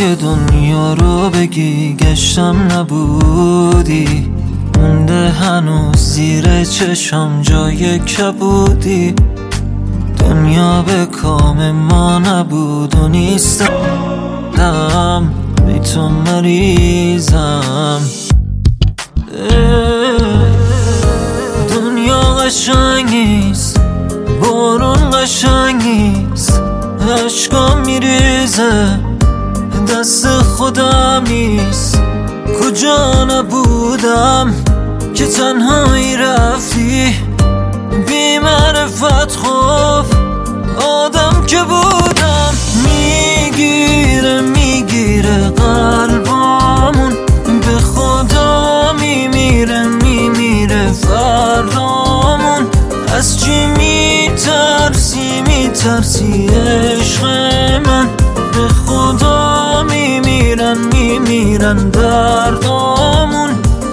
جای دنیا رو بگی گشتم نبودی، مونده هنوز زیر چشم جای کبودی. دنیا به کام ما نبود و نیستم، بی تو مریضم. دنیا قشنگ نیست، بارون قشنگ نیست، عشقام میریزه دست خودم نیست. کجا نبودم که تنهایی رفتی، بی معرفت خوف آدم که بودم. میگیره قلبامون، به خدا میمیره فردامون. از چی میترسی عشق من، به خدا میمیرن دردامون.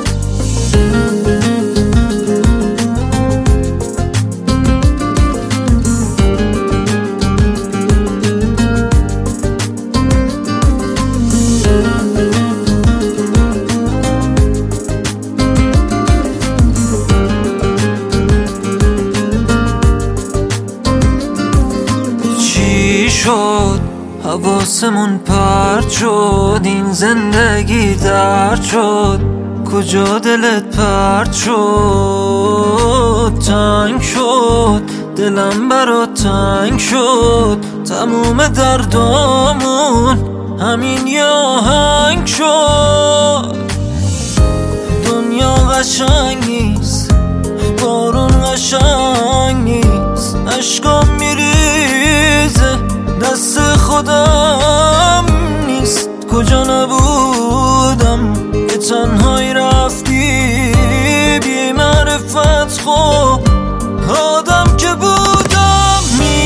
شد حواسمون پرت شد، این زندگی درد شد. کجا دلت پرت شد؟ تنگ شد دلم برات، تنگ شد تموم دردامون، همین یه آهنگ شد. دنیا قشنگ نیست، بارون قشنگ نیست، عشقام میریزه دست خودم نیست. کجا نبودم که تنهایی رفتی، بی معرفت خوب آدم که بودم.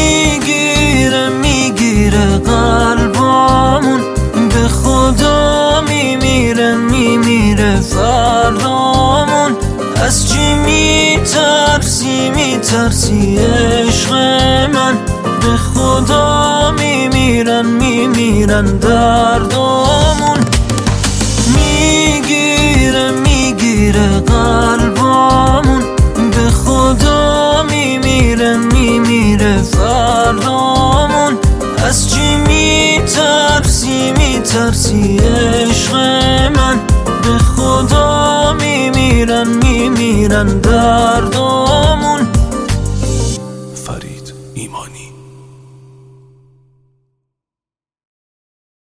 میگیره قلبامون، به خدا میمیره فردامون. از چی میترسی عشق من، به خدا میمیرن دردامون. میگیره قلبامون، به خدا میمیره فردامون. از چی میترسی عشق من، به خدا میمیرن دردامون.